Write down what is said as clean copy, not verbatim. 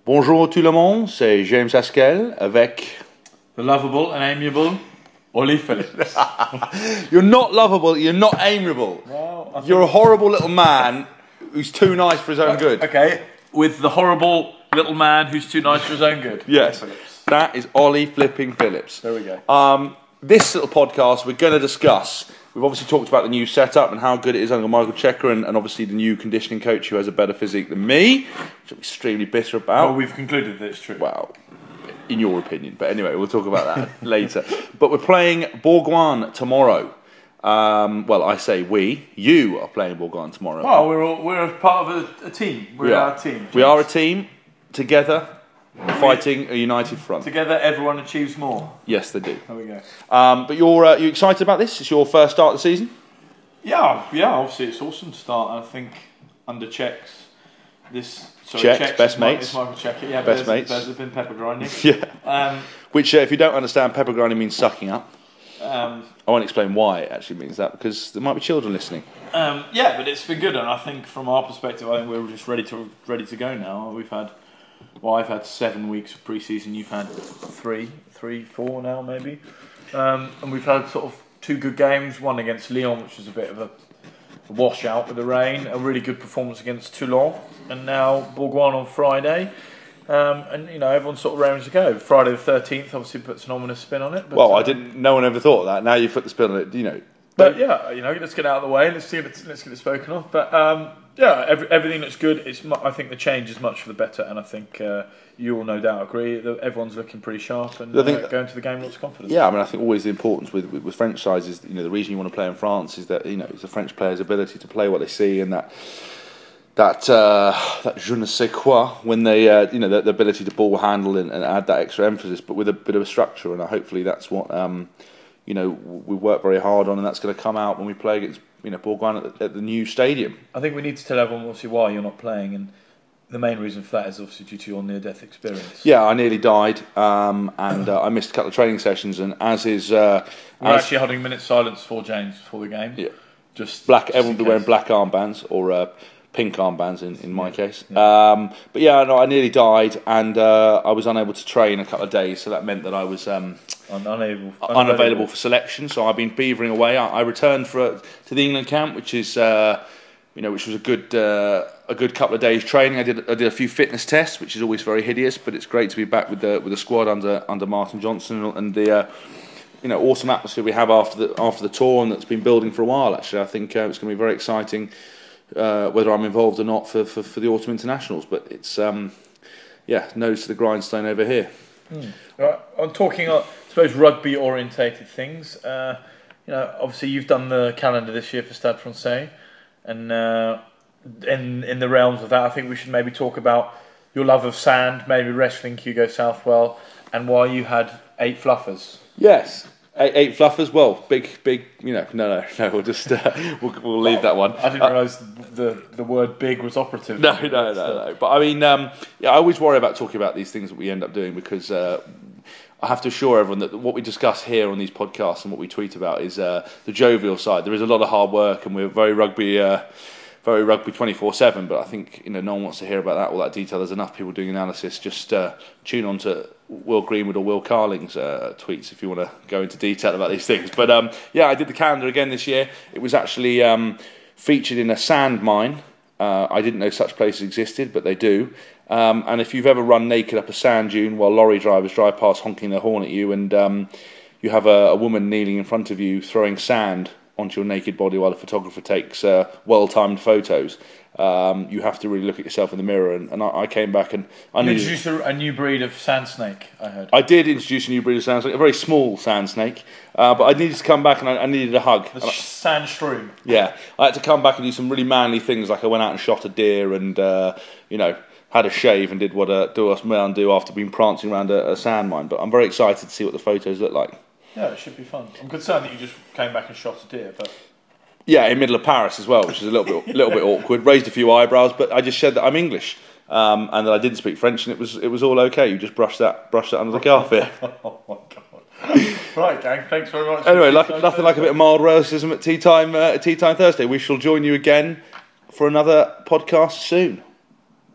Bonjour tout le monde, c'est James Haskell avec... The lovable and amiable Ollie Phillips. You're not lovable, you're not amiable. Well, You're a horrible little man who's too nice for his own good. Okay, with the horrible little man who's too nice for his own good. Yes, that is Ollie flipping Phillips. There we go. This little podcast we're going to discuss. We've obviously talked about the new setup and how good it is under Michael Checker and obviously the new conditioning coach who has a better physique than me, which I'm extremely bitter about. Well, we've concluded that it's true. Well, in your opinion. But anyway, we'll talk about that later. But we're playing Bourgoin tomorrow. Well, I say we. You are playing Bourgoin tomorrow. Well, we're part of a team. We're our team. James. We are a team together, fighting a united front. Together, everyone achieves more. Yes, they do. There we go. But you excited about this? It's your first start of the season? Yeah. Obviously, it's awesome to start. I think under Czechs, Czechs, best mates. It's Michael Checker. Yeah, best mates. There's been pepper grinding. Yeah. Which, if you don't understand, pepper grinding means sucking up. I won't explain why it actually means that because there might be children listening. Yeah, but it's been good, and I think from our perspective, I think we're just ready to go now. I've had 7 weeks of pre-season. You've had 4 now maybe, and we've had sort of 2 good games. One against Lyon, which was a bit of a washout with the rain. A really good performance against Toulon, and now Bourgoin on Friday. And everyone's sort of raring to go. Friday the 13th obviously puts an ominous spin on it. But, well, no one ever thought of that. Now you put the spin on it. But yeah, let's get it out of the way. Let's get it spoken of. But everything looks good. I think the change is much for the better, and I think you will no doubt agree that everyone's looking pretty sharp and going to the game with lots of confidence. Yeah, I mean, I think always the importance with French sides is the reason you want to play in France is that it's the French players' ability to play what they see and that je ne sais quoi when they the ability to ball handle and add that extra emphasis, but with a bit of a structure, and hopefully that's what we work very hard on, and that's going to come out when we play against Bourgoin at the new stadium. I think we need to tell everyone obviously why you're not playing, and the main reason for that is obviously due to your near-death experience. Yeah, I nearly died, and I missed a couple of training sessions, and we're actually holding a minute's silence for James before the game. Yeah, everyone will be wearing black armbands or pink armbands in my case. Yeah. But yeah, no, I nearly died, and I was unable to train a couple of days, so that meant that I was unavailable for selection. So I've been beavering away. I returned to the England camp, which is which was a good couple of days training. I did a few fitness tests, which is always very hideous, but it's great to be back with the squad under Martin Johnson and the awesome atmosphere we have after the tour, and that's been building for a while. Actually, I think it's going to be very exciting. Whether I'm involved or not for the autumn internationals, but it's nose to the grindstone over here. Right, I'm talking, I suppose, rugby orientated things. Obviously you've done the calendar this year for Stade Francais, and in the realms of that, I think we should maybe talk about your love of sand, maybe wrestling Hugo Southwell, and why you had 8 fluffers. Yes. 8 fluffers. Well, big. No. We'll just we'll leave that one. I didn't realise the word "big" was operative. No. But I mean, I always worry about talking about these things that we end up doing because I have to assure everyone that what we discuss here on these podcasts and what we tweet about is the jovial side. There is a lot of hard work, and we're very rugby 24/7. But I think no one wants to hear about all that detail. There's enough people doing analysis. Just tune on to Will Greenwood or Will Carling's tweets if you want to go into detail about these things. But I did the calendar again this year. It was actually featured in a sand mine. I didn't know such places existed, but they do. And if you've ever run naked up a sand dune while lorry drivers drive past honking their horn at you, and you have a woman kneeling in front of you throwing sand onto your naked body while the photographer takes well-timed photos, you have to really look at yourself in the mirror. And I came back and I You introduced a new breed of sand snake, I heard. I did introduce a new breed of sand snake, a very small sand snake, but I needed to come back and I needed a hug. The sand shrew. Yeah, I had to come back and do some really manly things, like I went out and shot a deer and had a shave and did what us men do after being prancing around a sand mine. But I'm very excited to see what the photos look like. Yeah, it should be fun. I'm concerned that you just came back and shot a deer, but yeah, in the middle of Paris as well, which is a little bit awkward. Raised a few eyebrows, but I just said that I'm English and that I didn't speak French, and it was all okay. You just brush that under the carpet. Oh my god! Right, gang. Thanks very much. Anyway, nothing like a bit of mild racism at tea time Thursday. We shall join you again for another podcast soon.